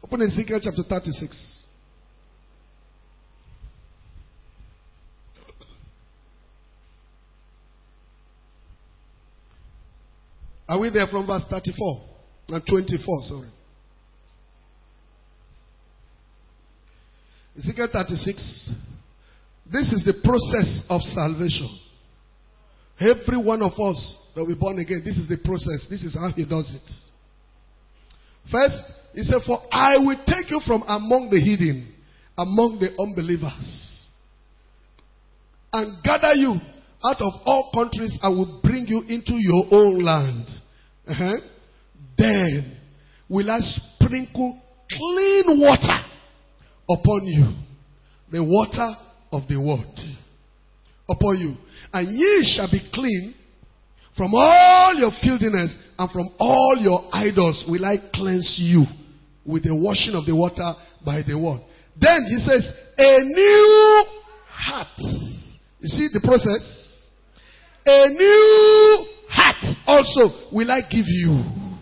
Open Ezekiel chapter 36. Are we there from verse 34 and 24? Sorry. Ezekiel 36. This is the process of salvation. Every one of us that we're born again, this is the process. This is how he does it. First, he said, for I will take you from among the heathen, among the unbelievers, and gather you out of all countries. I will bring you into your own land. Then will I sprinkle clean water upon you, the water of the word upon you, and ye shall be clean. From all your filthiness and from all your idols will I cleanse you with the washing of the water by the word. Then he says, a new heart. You see the process? A new heart also will I give you.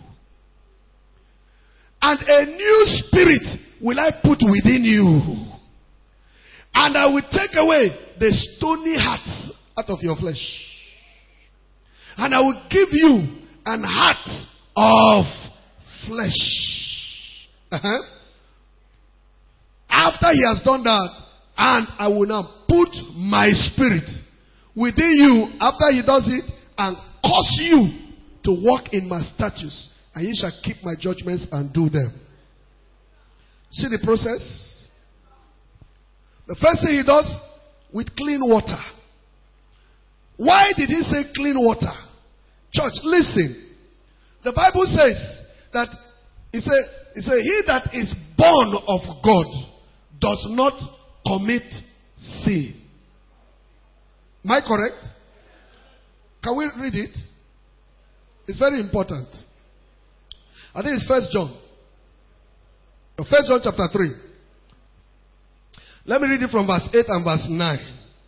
And a new spirit will I put within you. And I will take away the stony heart out of your flesh. And I will give you an heart of flesh. After he has done that, and I will now put my spirit within you after he does it, and cause you to walk in my statutes, and ye shall keep my judgments and do them. See the process? The first thing he does, with clean water. Why did he say clean water? Church, listen. The Bible says that he that is born of God does not commit sin. Am I correct? Can we read it? It's very important. I think it's 1 John. 1 John chapter 3. Let me read it from verse 8 and verse 9.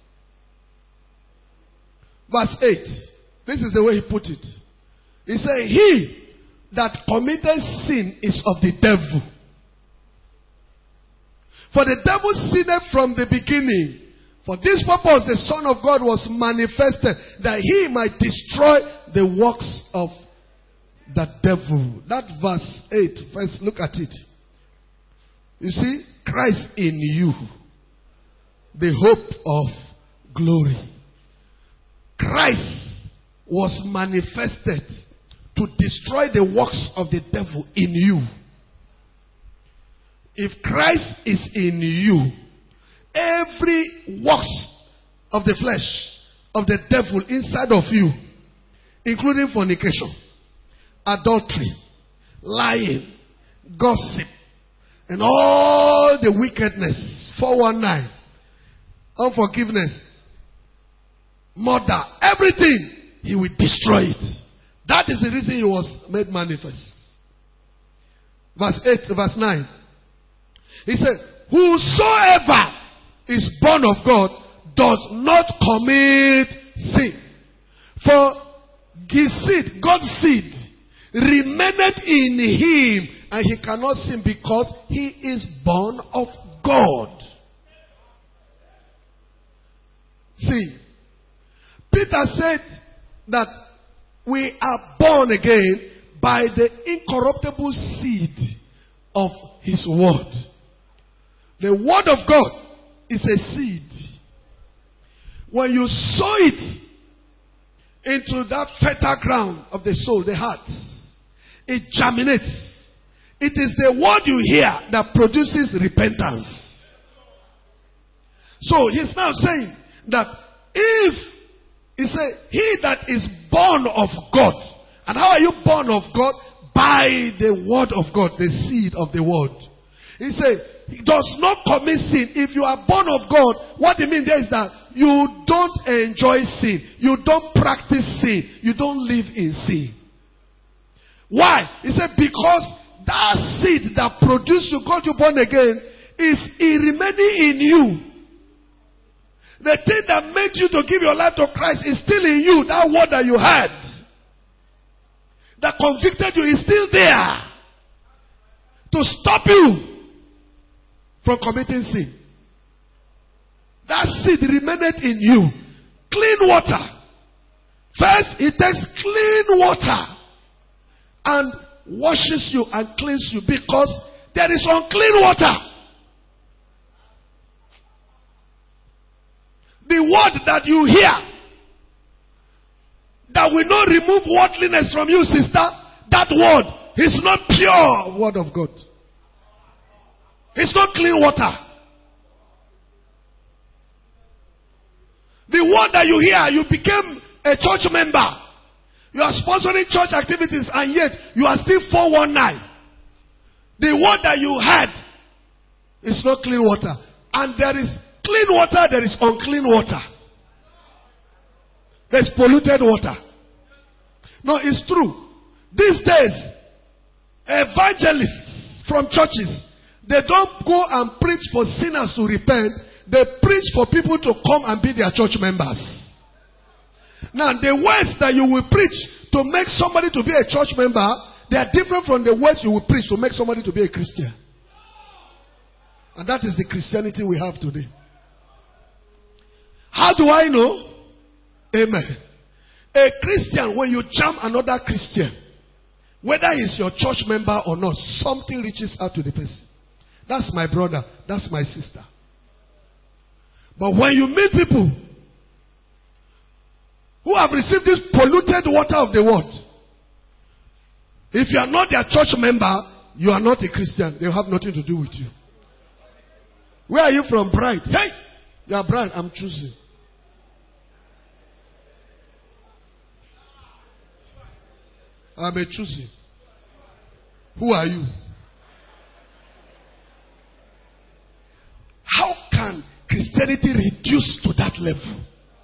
Verse 8. This is the way he put it. He said, he that committed sin is of the devil. For the devil sinned from the beginning. For this purpose the Son of God was manifested, that he might destroy the works of the devil. That verse 8. First look at it. You see, Christ in you, the hope of glory. Christ was manifested to destroy the works of the devil in you. If Christ is in you, every works of the flesh, of the devil inside of you, including fornication, adultery, lying, gossip, and all the wickedness, 419, unforgiveness, murder, everything, he will destroy it. That is the reason he was made manifest. Verse 8, verse 9. He said, whosoever is born of God does not commit sin. For his seed, God's seed, remaineth in him, and he cannot sin because he is born of God. See, Peter said that we are born again by the incorruptible seed of his word. The word of God is a seed. When you sow it into that fertile ground of the soul, the heart, it germinates. It is the word you hear that produces repentance. So he's now saying that if he said, he that is born of God. And how are you born of God? By the word of God, the seed of the word. He said, he does not commit sin. If you are born of God, what it means there is that you don't enjoy sin. You don't practice sin. You don't live in sin. Why? He said, because that seed that produced you, got you born again, is remaining in you. The thing that made you to give your life to Christ is still in you. That word that you had, that convicted you, is still there. to stop you from committing sin. That seed remained in you. Clean water. First, it takes clean water and washes you and cleans you, because there is unclean water. The word that you hear that will not remove worldliness from you, sister, that word is not pure word of God. It's not clean water. The word that you hear, you became a church member. You are sponsoring church activities, and yet you are still 419. The word that you had is not clean water. And there is clean water, there is unclean water. There's polluted water. No, it's true. These days, evangelists from churches, they don't go and preach for sinners to repent. They preach for people to come and be their church members. Now, the words that you will preach to make somebody to be a church member, they are different from the words you will preach to make somebody to be a Christian. And that is the Christianity we have today. How do I know? Amen. A Christian, when you jam another Christian, whether he's your church member or not, something reaches out to the person. That's my brother. That's my sister. But when you meet people who have received this polluted water of the world, if you are not their church member, you are not a Christian. They have nothing to do with you. Where are you from, bride? Hey, you are bride. I'm choosing. I'm a choosing. Who are you? How can Christianity reduce to that level?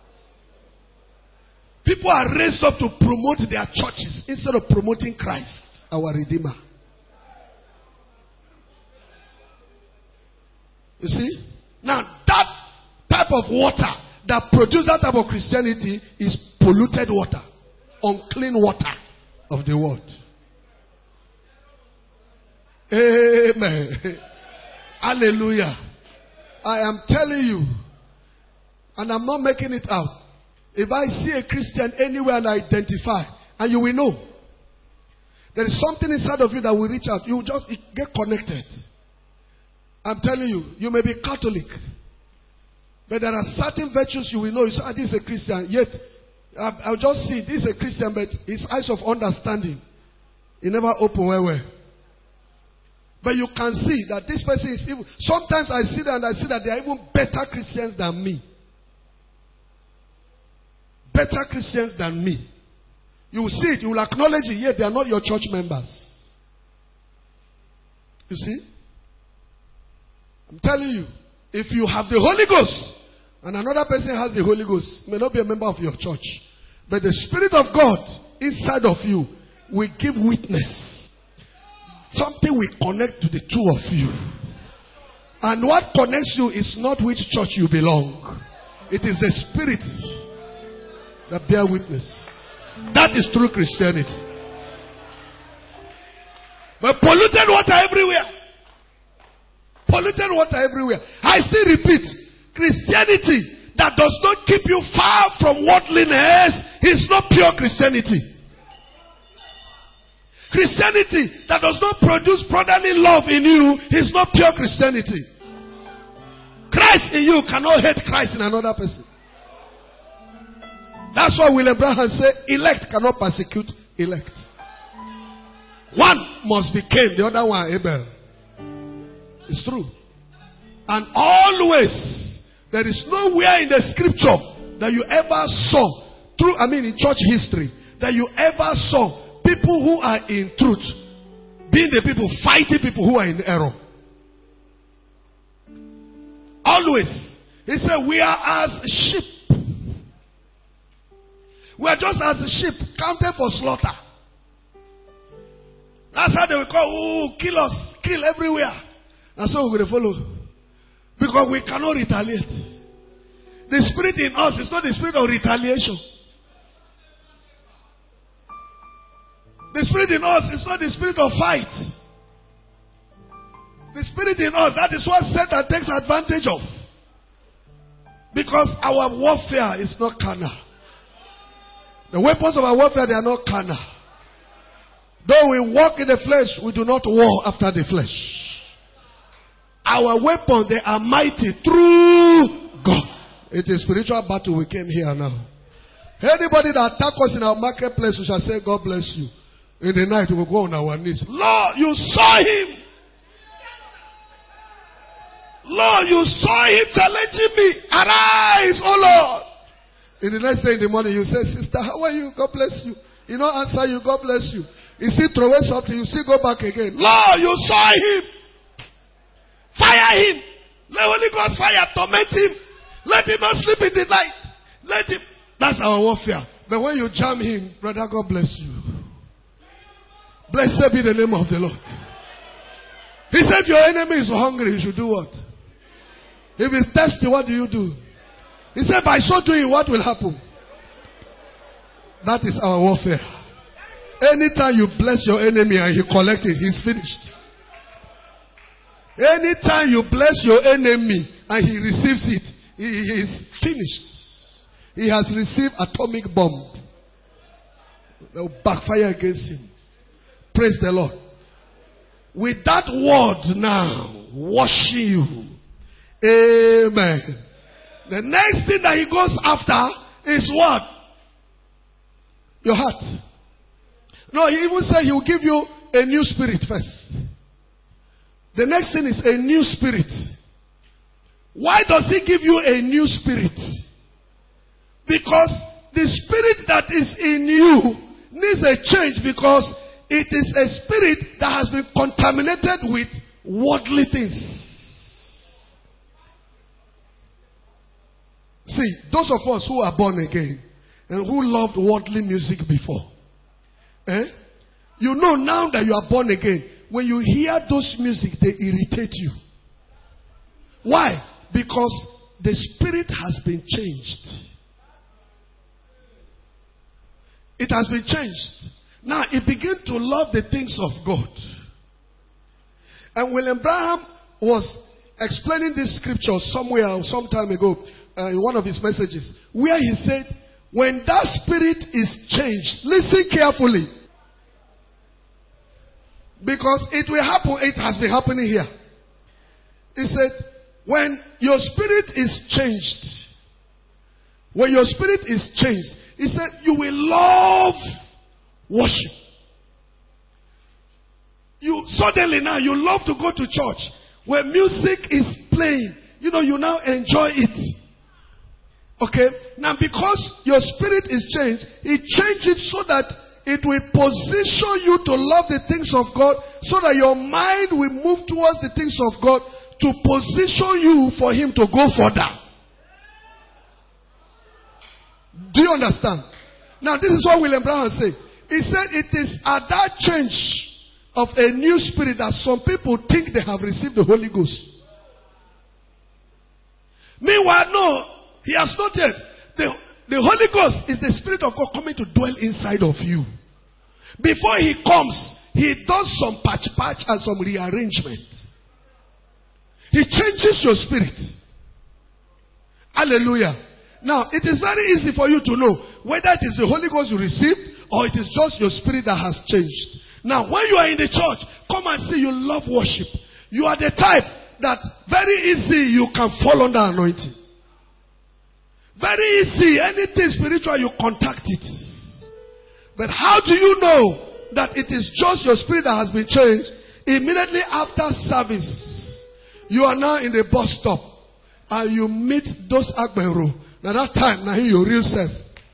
People are raised up to promote their churches instead of promoting Christ, our Redeemer. You see? Now, that type of water that produces that type of Christianity is polluted water, unclean water of the world. Amen. Hallelujah. I am telling you, and I'm not making it out. If I see a Christian anywhere and I identify, and you will know, there is something inside of you that will reach out. You will just get connected. I'm telling you, you may be Catholic, but there are certain virtues you will know. You say, this is a Christian. Yet, I'll just see, this is a Christian, but his eyes of understanding, he never open well. But you can see that this person is even. Sometimes I see that and I see that they are even better Christians than me. Better Christians than me. You will see it, you will acknowledge it, yet they are not your church members. You see? I'm telling you, if you have the Holy Ghost and another person has the Holy Ghost, may not be a member of your church, but the Spirit of God inside of you will give witness. Something will connect to the two of you. And what connects you is not which church you belong. It is the Spirit that bear witness. That is true Christianity. But polluted water everywhere. Polluted water everywhere. I still repeat, Christianity that does not keep you far from worldliness is not pure Christianity. Christianity that does not produce brotherly love in you is not pure Christianity. Christ in you cannot hate Christ in another person. That's why William Branham said, elect cannot persecute elect. One must be Cain, the other one Abel. It's true. And always, there is nowhere in the scripture that you ever saw, in church history, that you ever saw people who are in truth being the people fighting people who are in error. Always. He said, we are as sheep. We are just as sheep counted for slaughter. That's how they will call, kill us, kill everywhere. And so we're going to follow. Because we cannot retaliate. The spirit in us is not the spirit of retaliation. The spirit in us is not the spirit of fight. The spirit in us, that is what Satan takes advantage of. Because our warfare is not carnal. The weapons of our warfare, they are not carnal. Though we walk in the flesh, we do not war after the flesh. Our weapons, they are mighty through God. It is spiritual battle we came here now. Anybody that attack us in our marketplace, we shall say, God bless you. In the night, we will go on our knees. Lord, you saw him. Lord, you saw him challenging me. Arise, oh Lord. In the next day in the morning, you say, sister, how are you? God bless you. He don't answer you. God bless you. He still throw away something. You still go back again. Lord, you saw him. Fire him. Let Holy Ghost fire torment him. Let him not sleep in the night. Let him. That's our warfare. But when you jam him, brother, God bless you. Blessed be the name of the Lord. He said, if your enemy is hungry, you should do what? If he's thirsty, what do you do? He said, by so doing, what will happen? That is our warfare. Anytime you bless your enemy and he collects it, he's finished. Anytime you bless your enemy and he receives it, he is finished. He has received atomic bomb. They will backfire against him. Praise the Lord. With that word now, washing you. Amen. The next thing that he goes after is what? Your heart. No, he even said he will give you a new spirit first. The next thing is a new spirit. Why does he give you a new spirit? Because the spirit that is in you needs a change, because it is a spirit that has been contaminated with worldly things. See, those of us who are born again and who loved worldly music before, you know now that you are born again, when you hear those music, they irritate you. Why? Because the spirit has been changed. It has been changed. Now, it begins to love the things of God. And William Branham was explaining this scripture somewhere some time ago in one of his messages, where he said, when that spirit is changed, listen carefully. Because it will happen, it has been happening here. He said, when your spirit is changed, when your spirit is changed, he said, you will love worship. You suddenly now, you love to go to church where music is playing. You know, you now enjoy it. Okay? Now because your spirit is changed, he changed it so that it will position you to love the things of God, so that your mind will move towards the things of God to position you for him to go further. Do you understand? Now this is what William Branham said. He said it is at that change of a new spirit that some people think they have received the Holy Ghost. Meanwhile, no, he has not yet. The Holy Ghost is the Spirit of God coming to dwell inside of you. Before he comes, he does some patch and some rearrangement. He changes your spirit. Hallelujah. Now, it is very easy for you to know whether it is the Holy Ghost you received or it is just your spirit that has changed. Now, when you are in the church, come and see you love worship. You are the type that very easy you can fall under anointing. Very easy. Anything spiritual, you contact it. But how do you know that it is just your spirit that has been changed? Immediately after service, you are now in the bus stop and you meet those Agbero. Now that time, now your real self.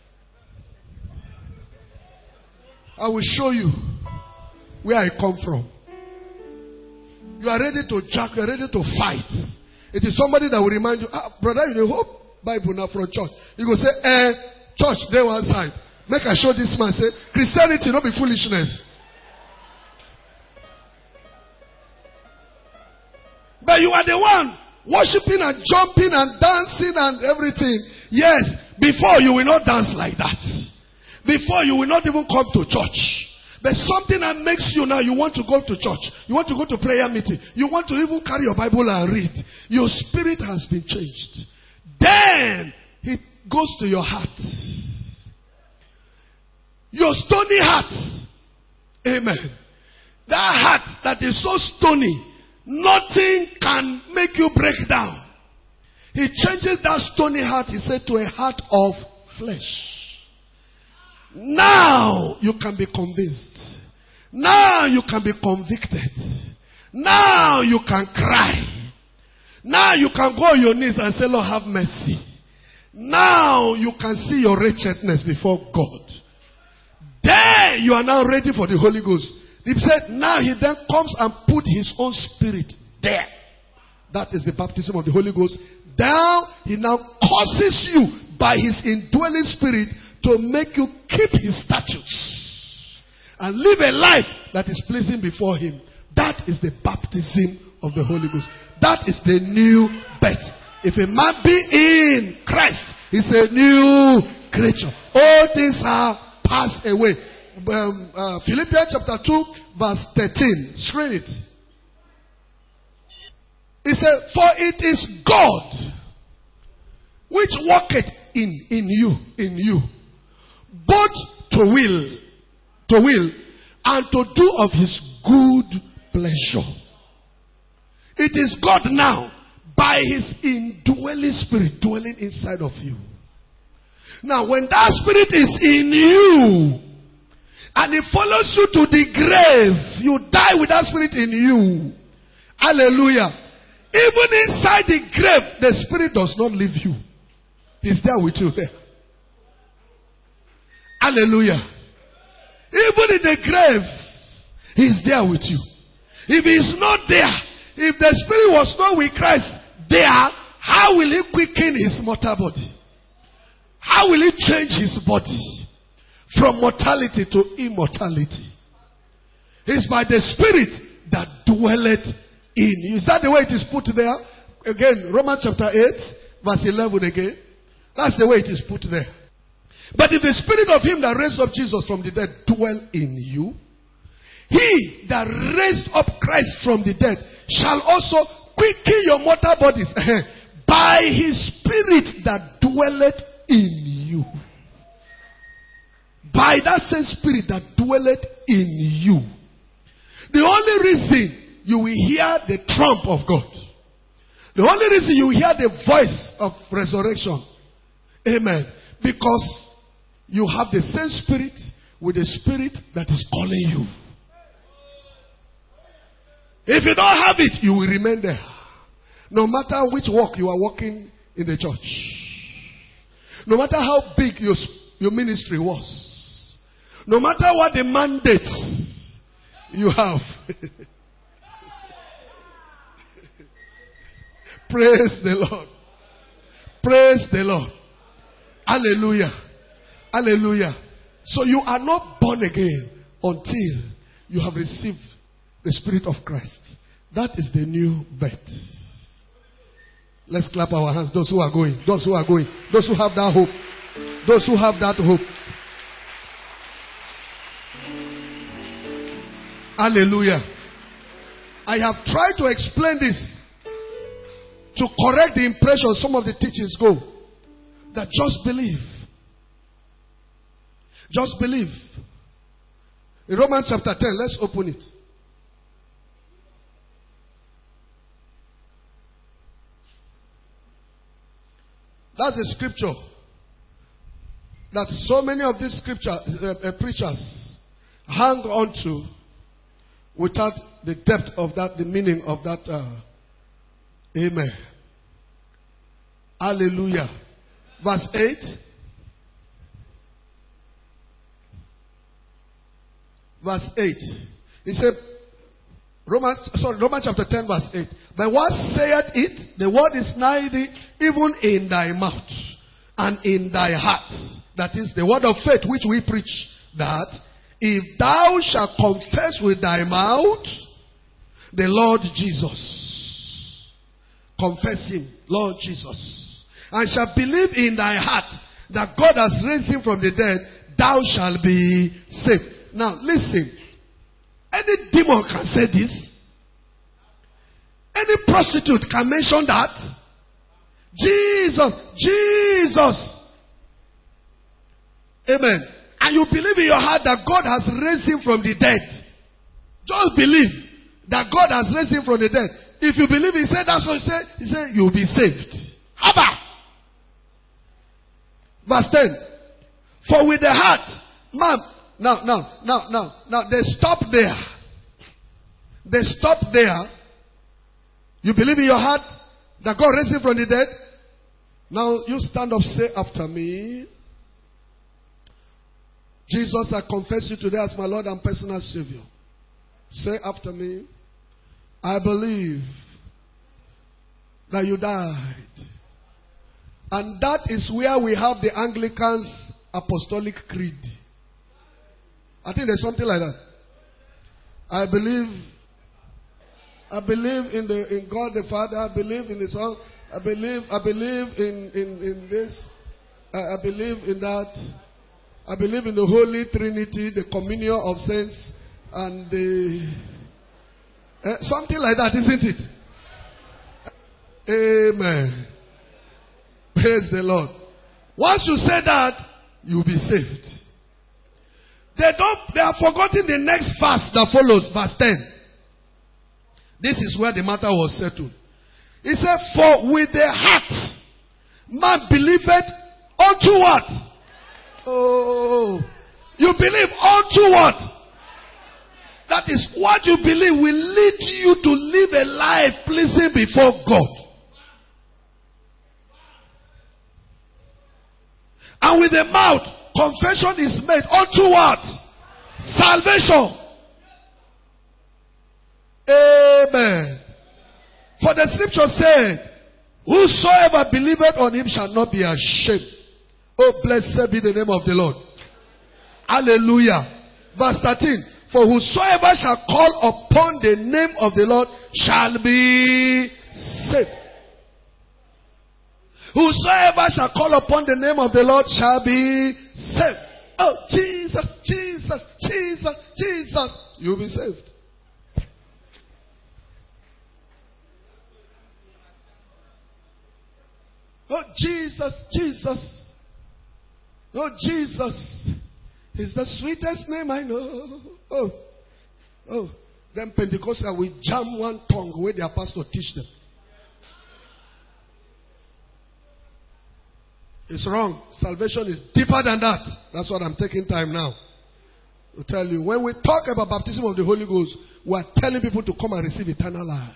I will show you where I come from. You are ready to jack, you are ready to fight. It is somebody that will remind you, brother, you know, hope Bible now from church. You go say, church, there one side. Make I show this man, say, Christianity, not be foolishness. But you are the one worshiping and jumping and dancing and everything. Yes, before you will not dance like that. Before you will not even come to church. But something that makes you now, you want to go to church. You want to go to prayer meeting. You want to even carry your Bible and read. Your spirit has been changed. Then, it goes to your heart. Your stony heart. Amen. That heart that is so stony, nothing can make you break down. He changes that stony heart, he said, to a heart of flesh. Now you can be convinced. Now you can be convicted. Now you can cry. Now you can go on your knees and say, Lord, have mercy. Now you can see your wretchedness before God. Then you are now ready for the Holy Ghost. He said, now he then comes and put his own spirit there. That is the baptism of the Holy Ghost. Now he now causes you by his indwelling spirit to make you keep his statutes and live a life that is pleasing before him. That is the baptism of the Holy Ghost. That is the new birth. If a man be in Christ, he's a new creature. All things are passed away. Philippians chapter 2 verse 13. Screen it. He said, for it is God which worketh in you, both to will, and to do of his good pleasure. It is God now, by his indwelling spirit, dwelling inside of you. Now, when that spirit is in you, and it follows you to the grave, you die with that spirit in you. Hallelujah. Even inside the grave, the spirit does not leave you. He's there with you there. Hallelujah. Even in the grave, he's there with you. If he's not there, if the spirit was not with Christ there, how will he quicken his mortal body? How will he change his body from mortality to immortality? It's by the spirit that dwelleth in you. Is that the way it is put there? Again, Romans chapter 8, verse 11 again. That's the way it is put there. But if the spirit of him that raised up Jesus from the dead dwell in you, he that raised up Christ from the dead shall also quicken your mortal bodies by his spirit that dwelleth in you. By that same spirit that dwelleth in you. The only reason you will hear the trump of God, the only reason you will hear the voice of resurrection, amen, because you have the same spirit with the spirit that is calling you. If you don't have it, you will remain there. No matter which work you are working in the church. No matter how big your ministry was. No matter what the mandate you have. Praise the Lord. Praise the Lord. Hallelujah. Hallelujah. So you are not born again until you have received the Spirit of Christ. That is the new birth. Let's clap our hands. Those who are going. Those who are going. Those who have that hope. Those who have that hope. Hallelujah. I have tried to explain this to correct the impression some of the teachings go. That just believe. Just believe. In Romans chapter 10, let's open it. That's the scripture that so many of these preachers hang on to without the depth of that, the meaning of that. Amen. Hallelujah. Verse 8. Verse 8. He said, Romans chapter 10 verse 8. But what saith it? The word is nigh thee, even in thy mouth and in thy heart. That is the word of faith which we preach. That if thou shalt confess with thy mouth the Lord Jesus. Confess him, Lord Jesus. And shalt believe in thy heart that God has raised him from the dead, thou shalt be saved. Now, listen. Any demon can say this. Any prostitute can mention that. Jesus. Jesus. Amen. And you believe in your heart that God has raised him from the dead. Just believe that God has raised him from the dead. If you believe, he said that's what he said. He said you'll be saved. Abba. Verse 10. For with the heart, man. Now, they stop there. They stop there. You believe in your heart that God raised him from the dead? Now, you stand up, say after me. Jesus, I confess you today as my Lord and personal Savior. Say after me. I believe that you died. And that is where we have the Anglicans' Apostolic Creed. I think there's something like that. I believe in God the Father. I believe in the Son. I believe in this. I believe in that. I believe in the Holy Trinity, the communion of saints, and the something like that, isn't it? Amen. Praise the Lord. Once you say that, you'll be saved. They have forgotten the next verse that follows, verse 10. This is where the matter was settled. He said, for with the heart man believeth unto what? Oh, you believe unto what? That is what you believe will lead you to live a life pleasing before God. And with the mouth, confession is made unto what? Salvation. Amen. For the scripture said, whosoever believeth on him shall not be ashamed. Oh, blessed be the name of the Lord. Hallelujah. Verse 13. For whosoever shall call upon the name of the Lord shall be saved. Whosoever shall call upon the name of the Lord shall be saved. Oh, Jesus, Jesus, Jesus, Jesus. You'll be saved. Oh, Jesus, Jesus. Oh, Jesus is the sweetest name I know. Oh. Then Pentecostal will jam one tongue where their pastor teach them. It's wrong. Salvation is deeper than that. That's what I'm taking time now to tell you. When we talk about baptism of the Holy Ghost, we are telling people to come and receive eternal life.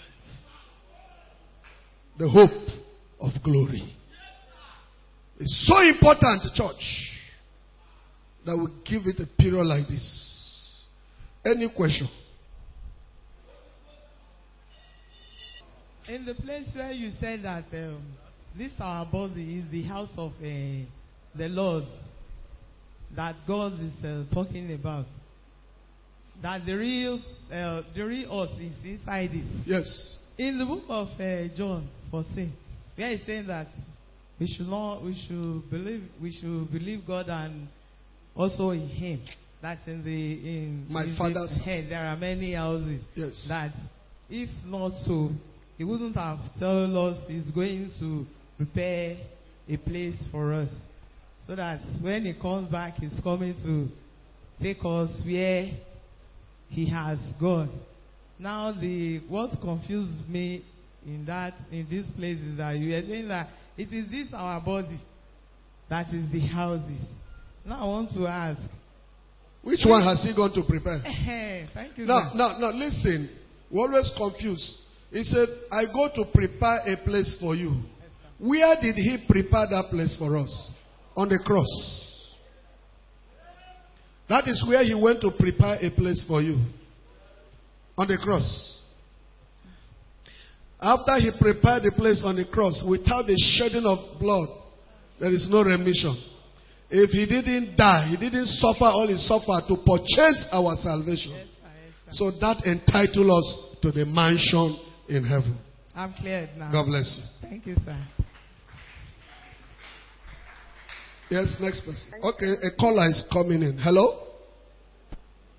The hope of glory. It's so important, church, that we give it a period like this. Any question? In the place where you said that this our body is the house of the Lord, that God is talking about, that the real us is inside it. Yes. In the book of John 14, where he's saying that we should believe God and also in Him. That's in my Father's head. There are many houses. Yes. That if not so, He wouldn't have told us He's going to prepare a place for us, so that when He comes back, He's coming to take us where He has gone. Now, what confused me in this place is that you are saying that it is this our body that is the houses. Now I want to ask, which one has He gone to prepare? Thank you. Now, listen. We're always confused. He said, I go to prepare a place for you. Where did He prepare that place for us? On the cross. That is where He went to prepare a place for you. On the cross. After He prepared the place on the cross, without the shedding of blood, there is no remission. If He didn't die, He didn't suffer all He suffered to purchase our salvation. Yes, sir. So that entitles us to the mansion in heaven. I'm cleared now. God bless you. Thank you, sir. Yes, next person. Okay, a caller is coming in. Hello?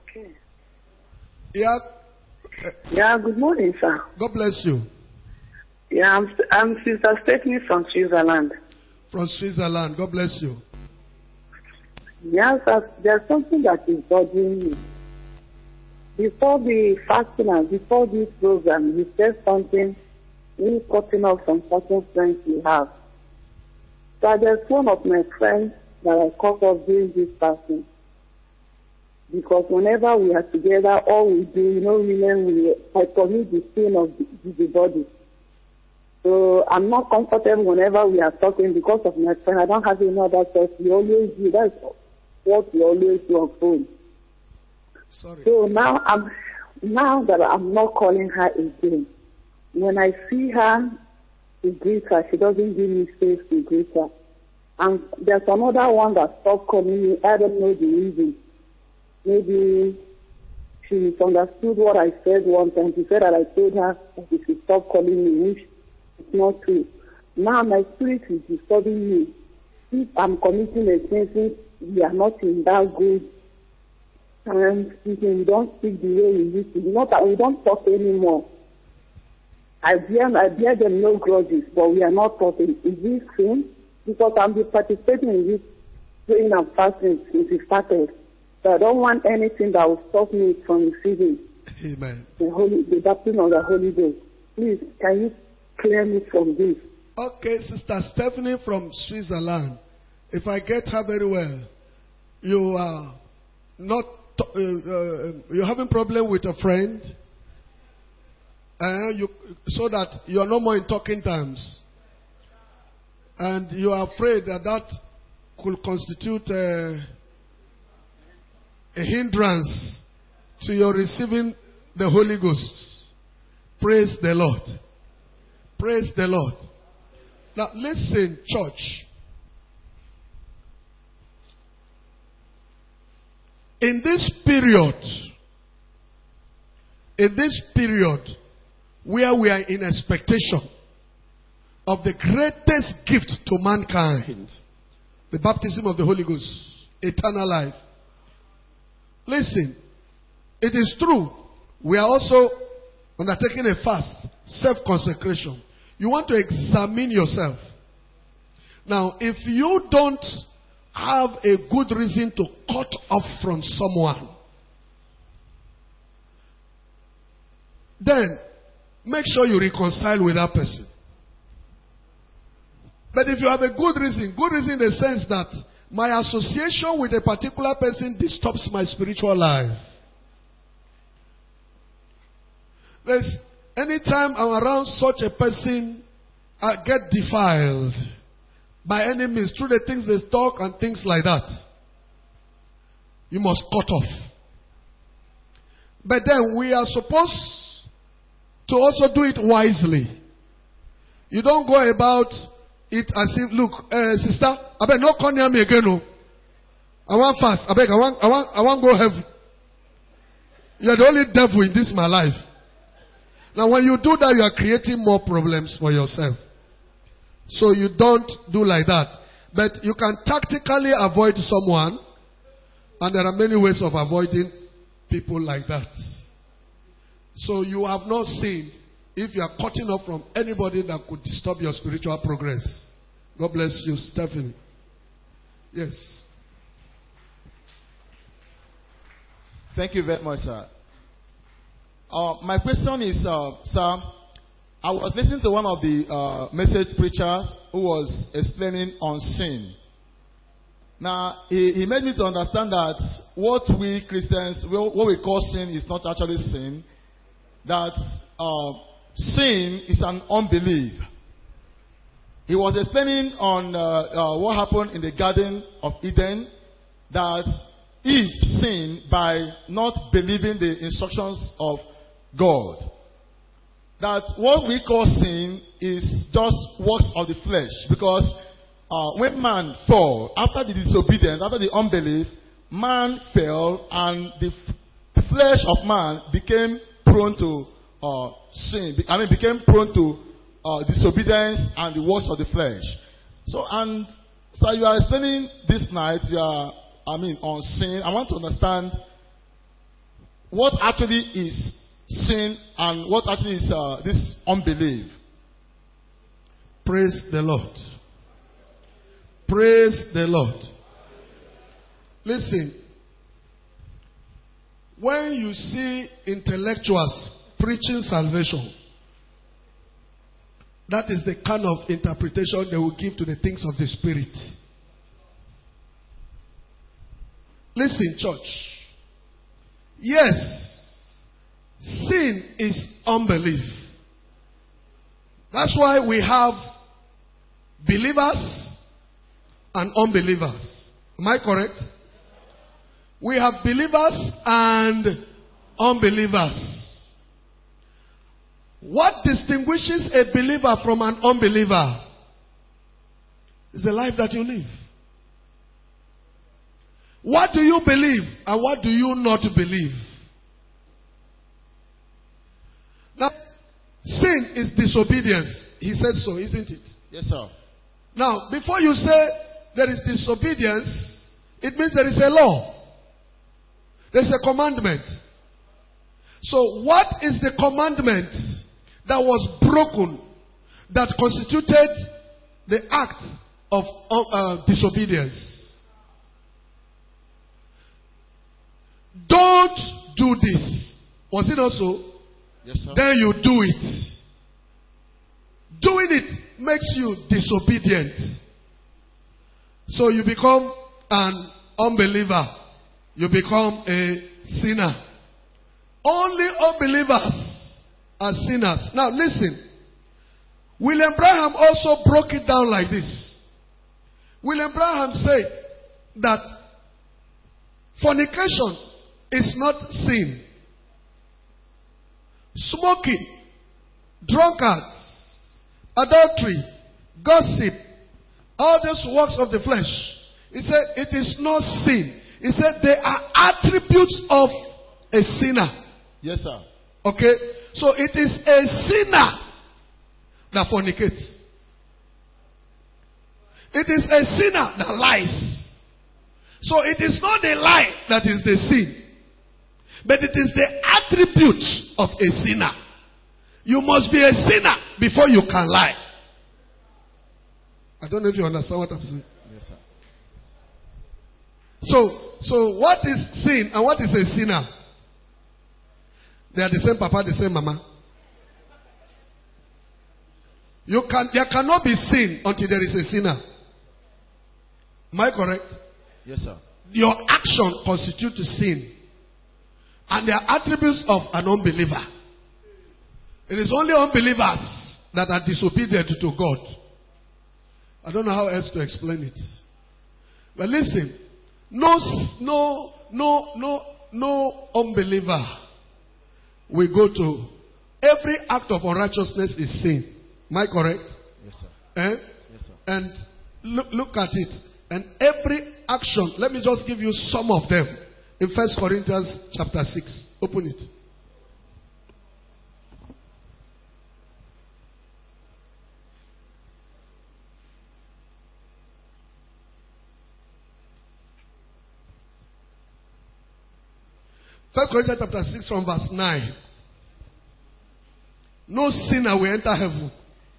Okay. Yeah. Yeah, good morning, sir. God bless you. Yeah, I'm Sister Stephanie from Switzerland. From Switzerland. God bless you. Yeah, sir, there's something that is bothering me. Before the fasting and before this program, you said something, we cutting off some certain friends we have. So there's one of my friends that I cut off during this fasting. Because whenever we are together, all we do, women, I commit the sin of the body. So I'm not comfortable whenever we are talking because of my friend. I don't have any other choice. We always do. That's what we always do on phone. Sorry. So now that I'm not calling her again, when I see her to greet her, she doesn't give me space to greet her. And there's another one that stopped calling me. I don't know the reason. Maybe she misunderstood what I said one time. She said that I told her that she should stop calling me, which is not true. Now my spirit is disturbing me. If I'm committing a sin, since we are not in that good, and we don't speak the way we used to. Not that we don't talk anymore. I bear them no grudges, but we are not talking. Is this sin? Because I'm participating in this praying and fasting since it started. So I don't want anything that will stop me from receiving Amen. the baptism of the Holy Ghost. Please, can you clear me from this? Okay, Sister Stephanie from Switzerland. If I get her very well, you are not you're having problem with a friend, so that you are no more in talking terms, and you are afraid that could constitute a hindrance to your receiving the Holy Ghost. Praise the Lord. Praise the Lord. Now listen, church. In this period where we are in expectation of the greatest gift to mankind, the baptism of the Holy Ghost, eternal life. Listen, it is true, we are also undertaking a fast, self-consecration. You want to examine yourself. Now, if you don't have a good reason to cut off from someone, then make sure you reconcile with that person. But if you have a good reason in the sense that my association with a particular person disturbs my spiritual life. Anytime I'm around such a person, I get defiled by any means through the things they talk and things like that. You must cut off. But then we are supposed to also do it wisely. You don't go about it as if, look, sister, I beg no come near me again. No. I want fast. I beg, I want go heaven. You are the only devil in this my life. Now when you do that, you are creating more problems for yourself. So you don't do like that. But you can tactically avoid someone, and there are many ways of avoiding people like that. So you have not sinned if you are cutting off from anybody that could disturb your spiritual progress. God bless you, Stephanie. Yes. Thank you very much, sir. My question is, sir, I was listening to one of the message preachers who was explaining on sin. Now, he made me to understand that what we Christians, what we call sin is not actually sin. That sin is an unbelief. He was explaining on what happened in the Garden of Eden, that Eve sinned by not believing the instructions of God. That what we call sin is just works of the flesh. Because when man fell, after the disobedience, after the unbelief, man fell and the flesh of man became prone to sin. Became prone to disobedience and the works of the flesh. So you are explaining this night, on sin. I want to understand what actually is sin and what actually is this unbelief. Praise the Lord. Praise the Lord. Listen, when you see intellectuals preaching salvation, that is the kind of interpretation they will give to the things of the Spirit. Listen, church. Yes, sin is unbelief. That's why we have believers and unbelievers. Am I correct? We have believers and unbelievers. What distinguishes a believer from an unbeliever is the life that you live. What do you believe and what do you not believe? Now, sin is disobedience. He said so, isn't it? Yes, sir. Now, before you say there is disobedience, it means there is a law. There's a commandment. So, what is the commandment that was broken that constituted the act of disobedience? Don't do this. Was it also? Yes, sir. Then you do it. Doing it makes you disobedient. So you become an unbeliever. You become a sinner. Only unbelievers are sinners. Now listen. William Branham also broke it down like this. William Branham said that fornication is not sin. Smoking, drunkards, adultery, gossip, all those works of the flesh. He said it is not sin. He said they are attributes of a sinner. Yes, sir. Okay? So it is a sinner that fornicates. It is a sinner that lies. So it is not the lie that is the sin, but it is the attribute of a sinner. You must be a sinner before you can lie. I don't know if you understand what I'm saying. Yes, sir. So what is sin and what is a sinner? They are the same papa, the same mama. There cannot be sin until there is a sinner. Am I correct? Yes, sir. Your action constitutes sin. And they are attributes of an unbeliever. It is only unbelievers that are disobedient to God. I don't know how else to explain it. But listen, no unbeliever will go to. Every act of unrighteousness is sin. Am I correct? Yes, sir. Yes, sir. And look at it. And every action, let me just give you some of them. In 1 Corinthians chapter 6. Open it. First Corinthians chapter 6 from verse 9. No sinner will enter heaven.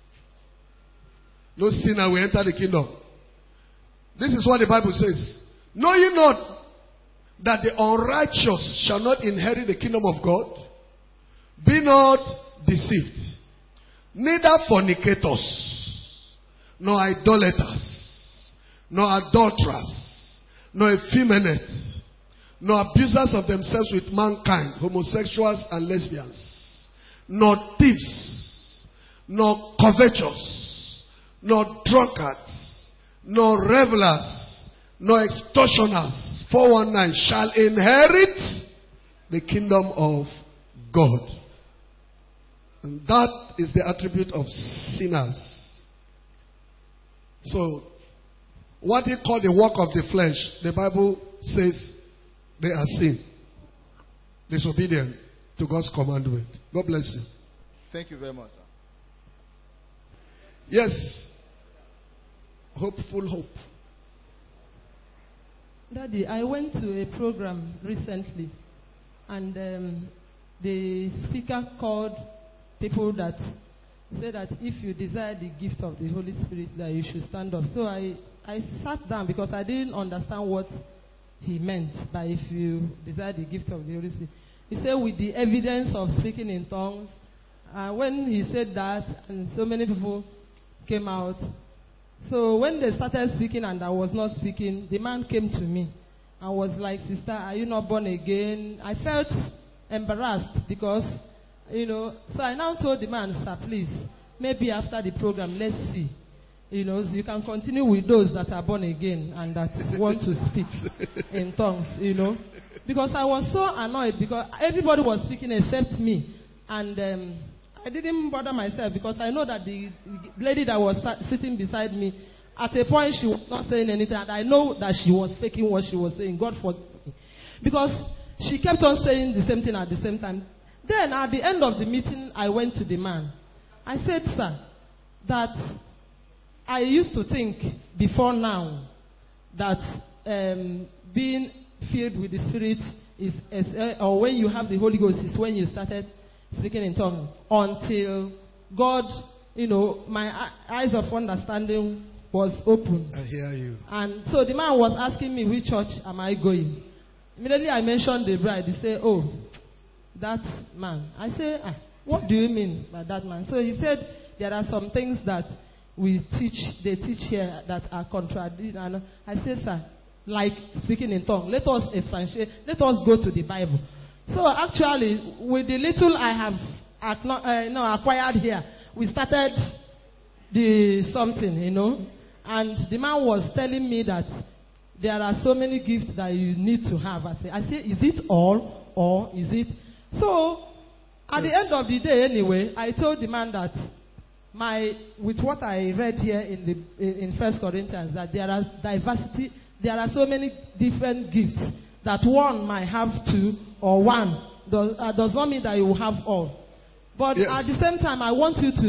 No sinner will enter the kingdom. This is what the Bible says. Know ye not that the unrighteous shall not inherit the kingdom of God? Be not deceived. Neither fornicators, nor idolaters, nor adulterers, nor effeminate, nor abusers of themselves with mankind, homosexuals and lesbians, nor thieves, nor covetous, nor drunkards, nor revelers, nor extortioners, 419, shall inherit the kingdom of God. And that is the attribute of sinners. So, what he called the work of the flesh, the Bible says they are sin. Disobedient to God's commandment. God bless you. Thank you very much, sir. Yes. Hopeful hope. Daddy, I went to a program recently And the speaker called people that said that if you desire the gift of the Holy Spirit, that you should stand up. So I sat down because I didn't understand what he meant by if you desire the gift of the Holy Spirit. He said with the evidence of speaking in tongues. When he said that, and so many people came out. So when they started speaking and I was not speaking, the man came to me and was like, "Sister, are you not born again?" I felt embarrassed because, so I now told the man, "Sir, please, maybe after the program, let's see. So you can continue with those that are born again and that want to speak in tongues, Because I was so annoyed because everybody was speaking except me. And I didn't bother myself because I know that the lady that was sitting beside me, at a point she was not saying anything. And I know that she was faking what she was saying. God forgive me. Because she kept on saying the same thing at the same time. Then at the end of the meeting, I went to the man. I said, "Sir, that I used to think before now that being filled with the Spirit or when you have the Holy Ghost is when you started speaking in tongues. Until God, my eyes of understanding was open." I hear you. And so the man was asking me, "Which church am I going?" Immediately I mentioned the bride. He said, "Oh, that man." I said, "What do you mean by that man?" So he said, "There are some things that they teach here that are contradictory." And I said, "Sir, like speaking in tongues, let us expatiate, let us go to the Bible." So actually, with the little I have acquired here, we started something, and the man was telling me that there are so many gifts that you need to have. I said, "Is it all, or is it?" So at the end of the day, anyway, I told the man that with what I read here in 1 Corinthians, that there are diversity, there are so many different gifts that one might have two or one does not mean that you will have all. But at the same time, I want you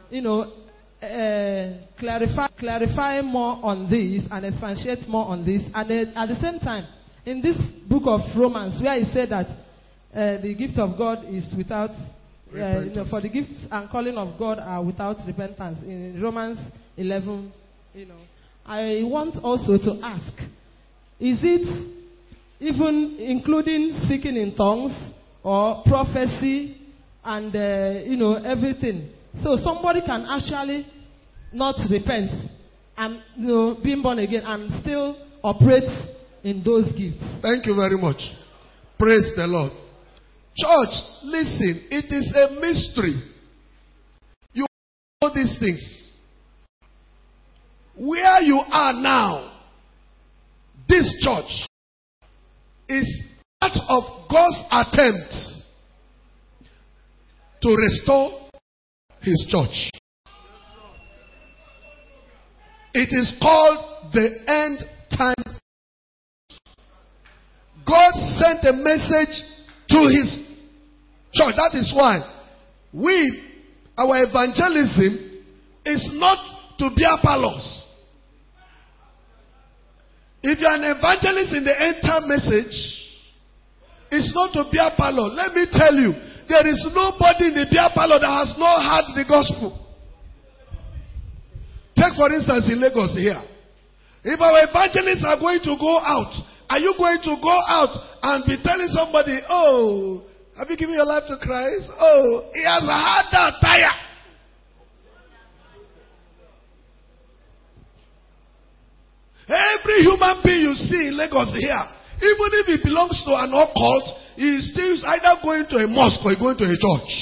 to, clarify more on this and expatiate more on this. And at the same time, in this book of Romans, where he said that the gift of God is without, for the gifts and calling of God are without repentance. In Romans 11, I want also to ask, is it even including speaking in tongues or prophecy and, everything? So somebody can actually not repent and, being born again and still operate in those gifts. Thank you very much. Praise the Lord. Church, listen, it is a mystery. You know these things. Where you are now, this church is part of God's attempt to restore His church. It is called the end time. God sent a message to His church. That is why our evangelism is not to beer parlors. If you are an evangelist in the end time message, it's not to beer parlor. Let me tell you, there is nobody in the beer parlor that has not heard the gospel. Take for instance in Lagos here. If our evangelists are going to go out, are you going to go out and be telling somebody, "Oh, have you given your life to Christ? Oh, he has had that tire." Every human being you see in Lagos here, even if he belongs to an occult, he is still either going to a mosque or going to a church.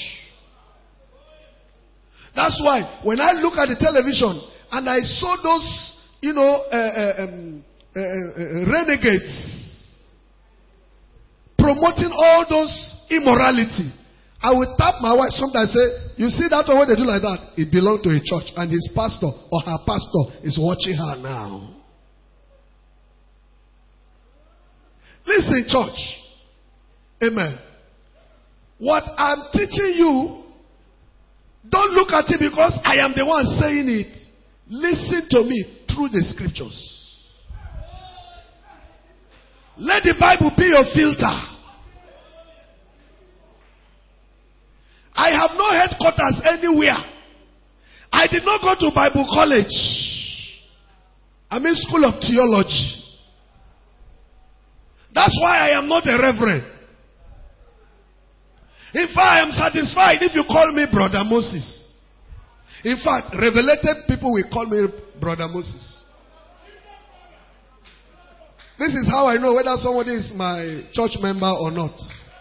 That's why when I look at the television and I saw those, renegades promoting all those immorality, I will tap my wife sometimes and say, "You see that one when they do like that? It belongs to a church and his pastor or her pastor is watching her now." Listen, church. Amen. What I'm teaching you, don't look at it because I am the one saying it. Listen to me through the scriptures. Let the Bible be your filter. I have no headquarters anywhere. I did not go to Bible college. I'm in school of theology. That's why I am not a reverend. In fact, I am satisfied if you call me Brother Moses. In fact, revelated people will call me Brother Moses. This is how I know whether somebody is my church member or not.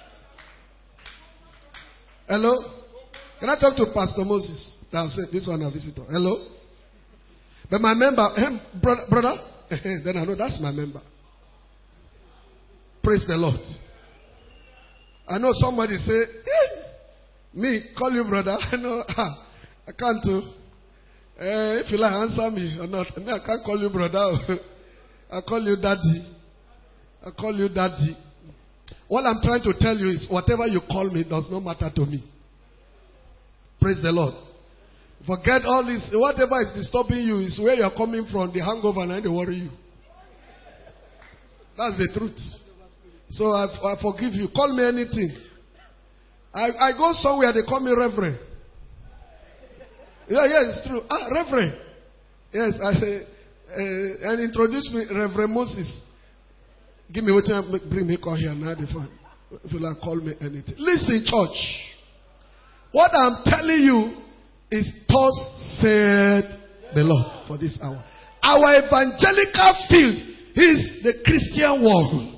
Hello? Can I talk to Pastor Moses? I'll say this one a visitor. Hello? But my member, brother, then I know that's my member. Praise the Lord. I know somebody say, me, call you brother. I know, I can't do. If you like, answer me or not. No, I can't call you brother. I call you daddy. I call you daddy. What I'm trying to tell you is, whatever you call me does not matter to me. Praise the Lord. Forget all this. Whatever is disturbing you is where you're coming from, the hangover, and they worry you. That's the truth. So I forgive you. Call me anything. I go somewhere, they call me Reverend. Yeah, it's true. Reverend. Yes, I say, and introduce me, Reverend Moses. Give me what time, bring me call here now. If you like, call me anything. Listen, church. What I'm telling you is thus said the Lord for this hour. Our evangelical field is the Christian world.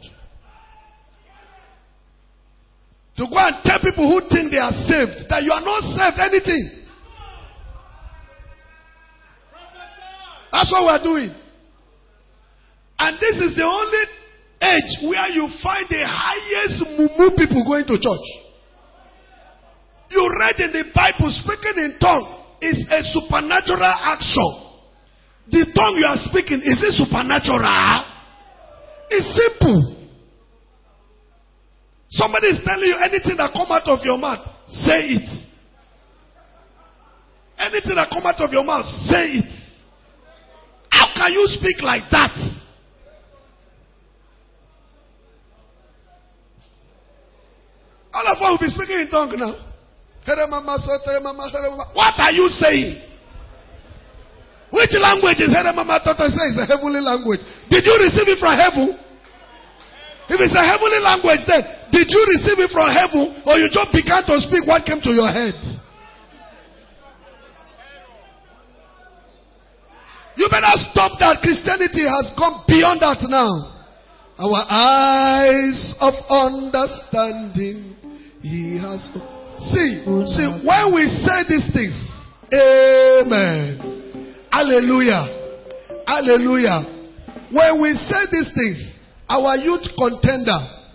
To go and tell people who think they are saved that you are not saved anything. That's what we are doing. And this is the only age where you find the highest mumu people going to church. You read in the Bible, speaking in tongue is a supernatural action. The tongue you are speaking, is it supernatural? It's simple. Somebody is telling you anything that come out of your mouth, say it. Anything that come out of your mouth, say it. How can you speak like that? All of us will be speaking in tongue now. What are you saying? Which language is Heremama Toto say is a heavenly language? Did you receive it from heaven? If it's a heavenly language, then did you receive it from heaven, or you just began to speak what came to your head? You better stop that. Christianity has gone beyond that now. Our eyes of understanding, He has. See, when we say these things, amen. Hallelujah. Hallelujah. When we say these things, our youth contender.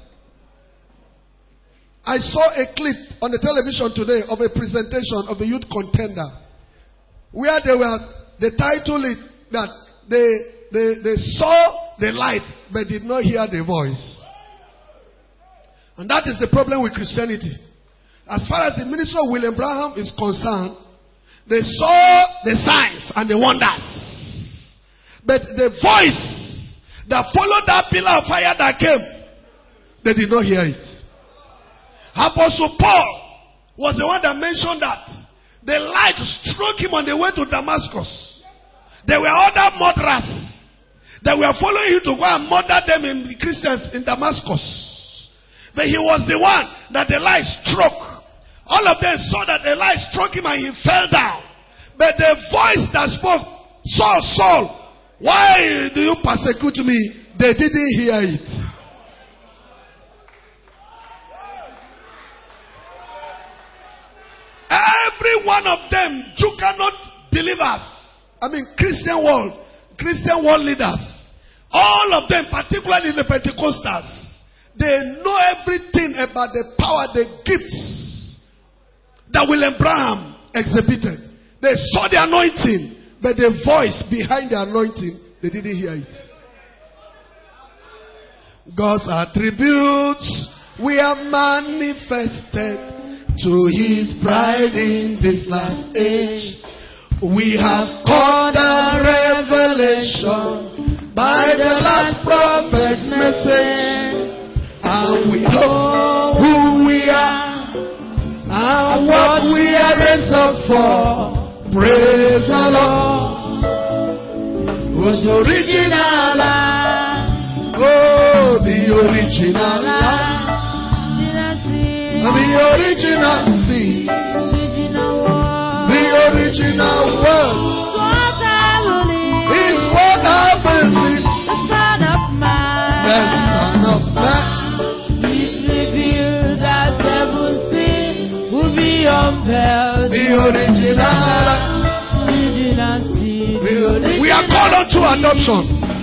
I saw a clip on the television today of a presentation of the youth contender, where they titled it that they saw the light but did not hear the voice. And that is the problem with Christianity. As far as the ministry of William Branham is concerned, they saw the signs and the wonders. But the voice that followed that pillar of fire that came, they did not hear it. Apostle Paul was the one that mentioned that. The light struck him on the way to Damascus. There were other murderers that were following him to go and murder them in the Christians in Damascus. But he was the one that the light struck. All of them saw that the light struck him and he fell down. But the voice that spoke, Saul, Saul, why do you persecute me? They didn't hear it. Every one of them, you cannot believers. I mean, Christian world leaders. All of them, particularly the Pentecostals, they know everything about the power, the gifts that William Branham exhibited. They saw the anointing, but the voice behind the anointing, they didn't hear it. God's attributes we have manifested to His bride in this last age. We have caught a revelation by the last prophet's message, and we know who we are and what God for. Praise the Lord. Who's original? Oh, the original life. The original seed. The original word. Is what I believe. The Son of Man. The Son of Man. His revealed that heaven sin will be unveiled. The original. We are called unto adoption.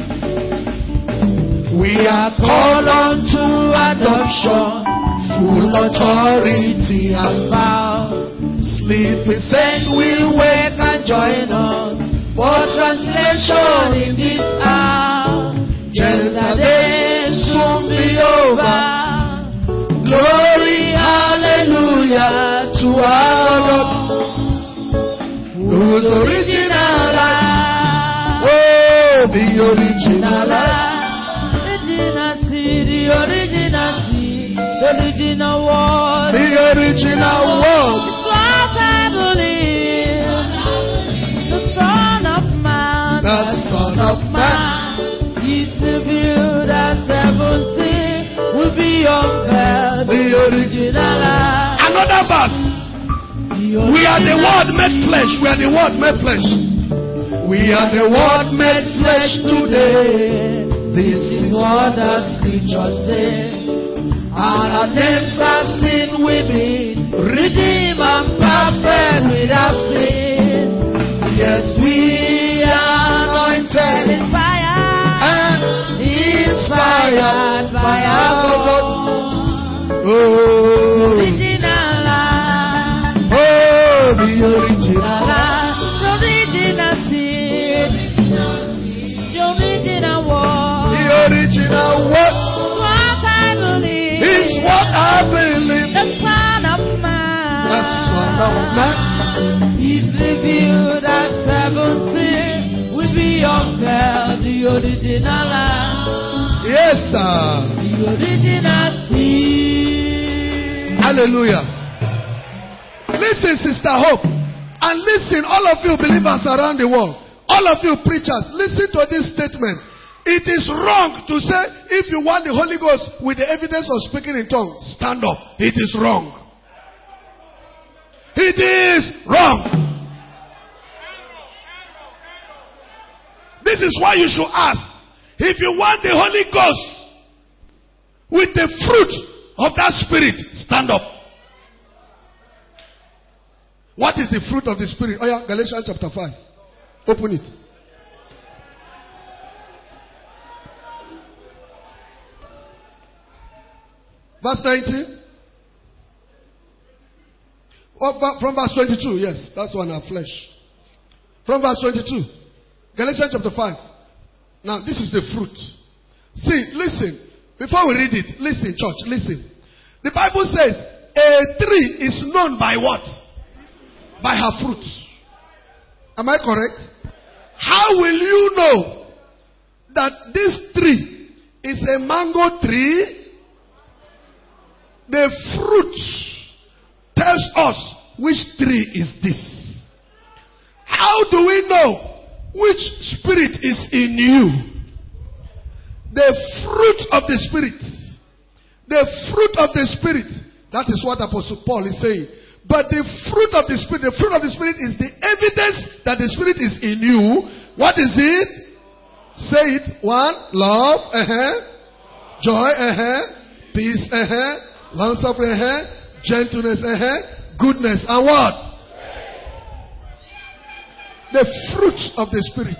We are called unto adoption. Full authority and power. Sleeping saints will wake and join us for translation in this hour. Gentile days soon be over. Glory, hallelujah to our God, who's original life. Oh, the original life. The original seed, the original word. The original word. It's what I believe. The Son of Man. The Son of Man. He's revealed that heaven sin will be unveiled. The original life. Another verse. We are the Word made flesh. We are the Word made flesh. We are the Word made flesh today. This is what the scripture says. And our names are seen within, redeemed and perfect without sin. Yes, we are anointed, Inspired, and inspired by our God. Oh, original life. oh, the original. The original seed. The original word. The original word It's what I believe. is what I believe. The Son of Man. The Son of Man. He's revealed that heaven sin will be unveiled. The original life. Yes, sir. The original seed. Hallelujah. Listen, Sister Hope. And listen, all of you believers around the world. All of you preachers, listen to this statement. It is wrong to say if you want the Holy Ghost with the evidence of speaking in tongues, stand up. It is wrong. It is wrong. This is why you should ask. If you want the Holy Ghost with the fruit of that Spirit, stand up. What is the fruit of the Spirit? Oh yeah, Galatians chapter 5. Open it. Verse 19. From verse 22, yes. That's one, our flesh. From verse 22. Galatians chapter 5. Now, this is the fruit. See, listen. Before we read it, listen, church, listen. The Bible says, a tree is known by what? By her fruit. Am I correct? How will you know that this tree is a mango tree? The fruit tells us which tree is this. How do we know which spirit is in you? The fruit of the Spirit. The fruit of the Spirit. That is what Apostle Paul is saying. But the fruit of the Spirit is the evidence that the Spirit is in you. What is it? Say it. One, love, joy, peace, long-suffering, gentleness, goodness, and what? The fruit of the Spirit.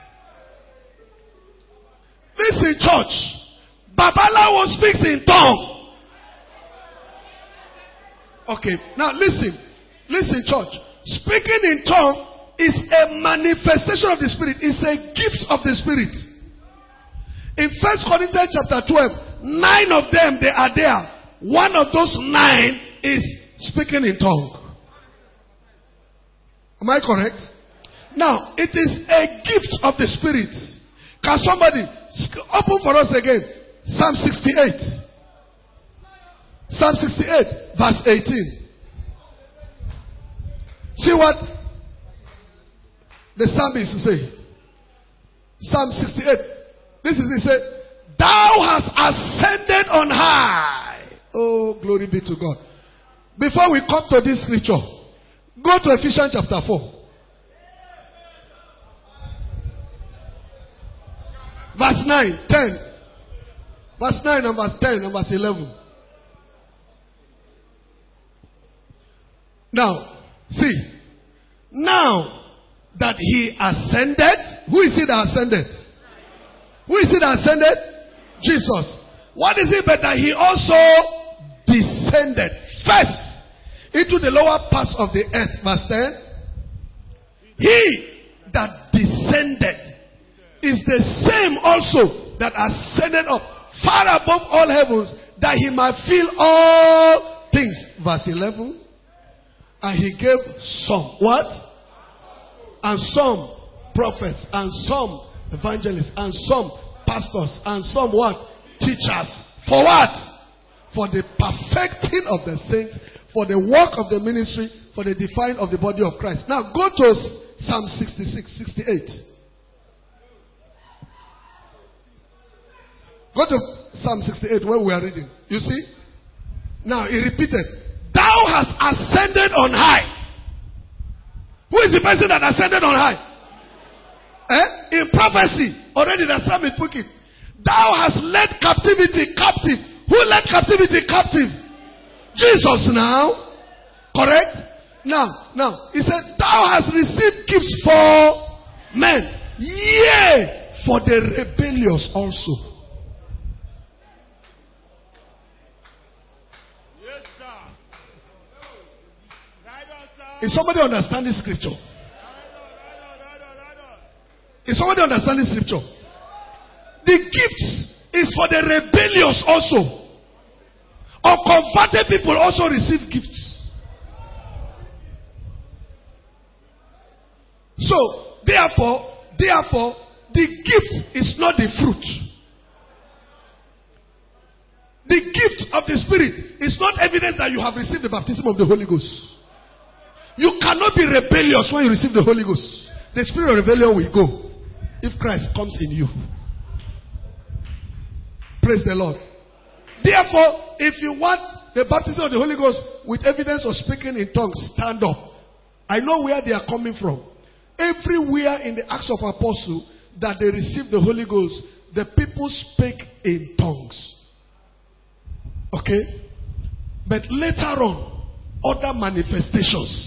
Listen, church. Babalawo speaks in tongue. Okay, now listen. Listen, church. Speaking in tongue is a manifestation of the Spirit. It's a gift of the Spirit. In 1 Corinthians chapter 12, 9 of them, they are there. One of those 9 is speaking in tongue. Am I correct? Now, it is a gift of the Spirit. Can somebody open for us again? Psalm 68. Psalm 68, verse 18. See what the psalmist say. Psalm 68. This is, he said, thou hast ascended on high. Oh, glory be to God. Before we come to this scripture, go to Ephesians chapter 4. Verse 9, 10. Verse 9 and verse 10 and verse 11. Now, see. Now that he ascended, who is it that ascended? Who is it that ascended? Jesus. What is it but that he also descended first into the lower parts of the earth? Verse 10. He that descended is the same also that ascended up far above all heavens, that he might fill all things. Verse 11. And he gave some what? And some prophets, and some evangelists, and some pastors, and some what? Teachers. For what? For the perfecting of the saints, for the work of the ministry, for the define of the body of Christ. Now go to Psalm 66, 68. Go to Psalm 68 where we are reading. You see? Now he repeated, thou hast ascended on high. Who is the person that ascended on high? In prophecy, already the psalmist took it. Thou hast led captivity captive. Who led captivity captive? Jesus now. Correct? Now, he said, thou hast received gifts for men. Yea, for the rebellious also. Is somebody understanding scripture? Is somebody understanding scripture? The gifts is for the rebellious also. Unconverted people also receive gifts. So, therefore, the gift is not the fruit. The gift of the Spirit is not evidence that you have received the baptism of the Holy Ghost. You cannot be rebellious when you receive the Holy Ghost. The spirit of rebellion will go if Christ comes in you. Praise the Lord. Therefore, if you want the baptism of the Holy Ghost with evidence of speaking in tongues, stand up. I know where they are coming from. Everywhere in the Acts of Apostles that they received the Holy Ghost, the people speak in tongues. Okay? But later on, other manifestations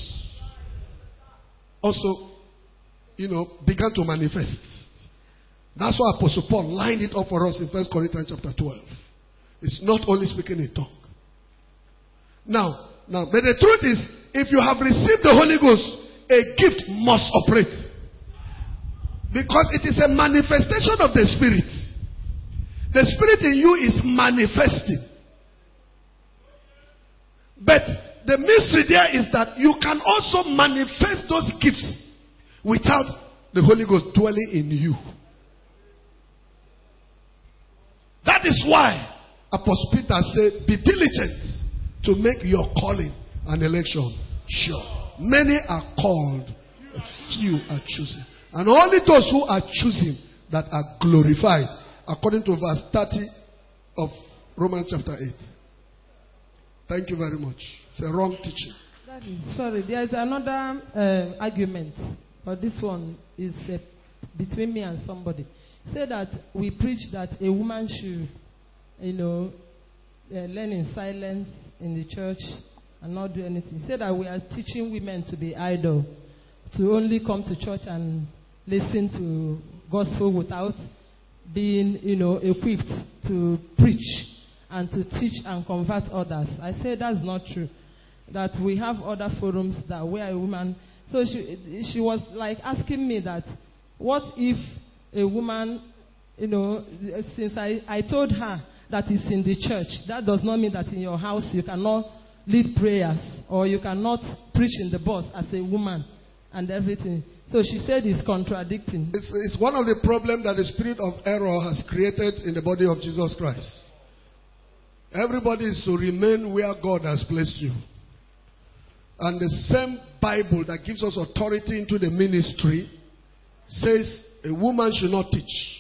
also, began to manifest. That's why Apostle Paul lined it up for us in 1 Corinthians chapter 12. It's not only speaking in tongue. Now, but the truth is, if you have received the Holy Ghost, a gift must operate. Because it is a manifestation of the Spirit. The Spirit in you is manifesting. But the mystery there is that you can also manifest those gifts without the Holy Ghost dwelling in you. That is why Apostle Peter said, be diligent to make your calling and election sure. Many are called, few are chosen. And only those who are chosen that are glorified, according to verse 30 of Romans chapter 8. Thank you very much. It's a wrong teaching. Sorry, there is another argument, but this one is between me and somebody. Say that we preach that a woman should, learn in silence in the church and not do anything. Say that we are teaching women to be idle, to only come to church and listen to gospel without being, equipped to preach and to teach and convert others. I say that's not true. That we have other forums that where a woman. So she was like asking me that, what if a woman, since I told her that it's in the church, that does not mean that in your house you cannot lead prayers or you cannot preach in the bus as a woman and everything. So she said it's contradicting. It's one of the problems that the spirit of error has created in the body of Jesus Christ. Everybody is to remain where God has placed you. And the same Bible that gives us authority into the ministry says a woman should not teach.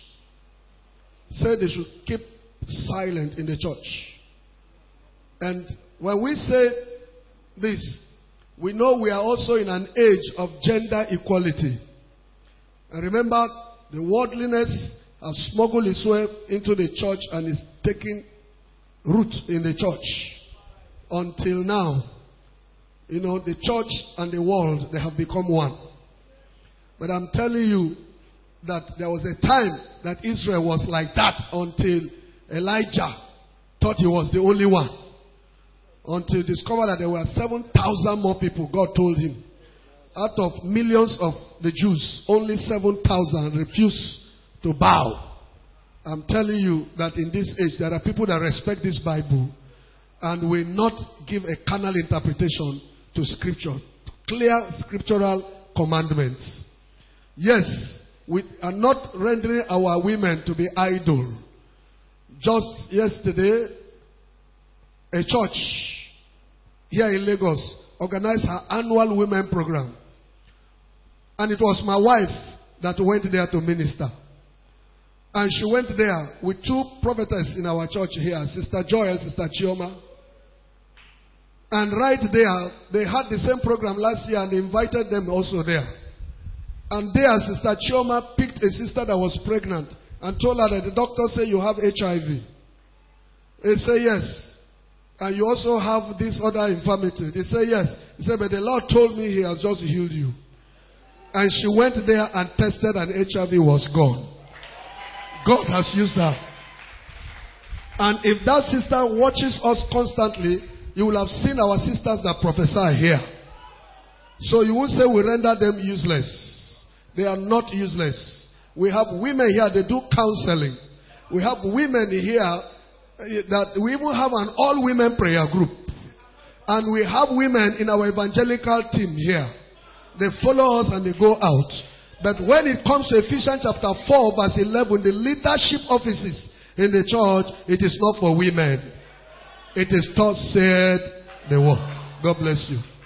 Say they should keep silent in the church. And when we say this, we know we are also in an age of gender equality. And remember, the worldliness has smuggled its way into the church and is taking root in the church. Until now, you know, the church and the world, they have become one. But I'm telling you that there was a time that Israel was like that until Elijah thought he was the only one. Until he discovered that there were 7,000 more people, God told him. Out of millions of the Jews, only 7,000 refused to bow. I'm telling you that in this age, there are people that respect this Bible and will not give a carnal interpretation to Scripture. Clear scriptural commandments. Yes, we are not rendering our women to be idle. Just yesterday, a church here in Lagos organized her annual women program. And it was my wife that went there to minister. And she went there with two prophetess in our church here, Sister Joy and Sister Chioma. And right there, they had the same program last year and they invited them also there. And there, Sister Chioma picked a sister that was pregnant and told her that the doctor said you have HIV. They say yes. And you also have this other infirmity. They say yes. He said, but the Lord told me He has just healed you. And she went there and tested and HIV was gone. God has used her. And if that sister watches us constantly, you will have seen our sisters that prophesy here. So you won't say we render them useless. They are not useless. We have women here, they do counseling. We have women here that we even have an all-women prayer group. And we have women in our evangelical team here. They follow us and they go out. But when it comes to Ephesians chapter 4 verse 11, the leadership offices in the church, it is not for women. It is thus said the word. God bless you.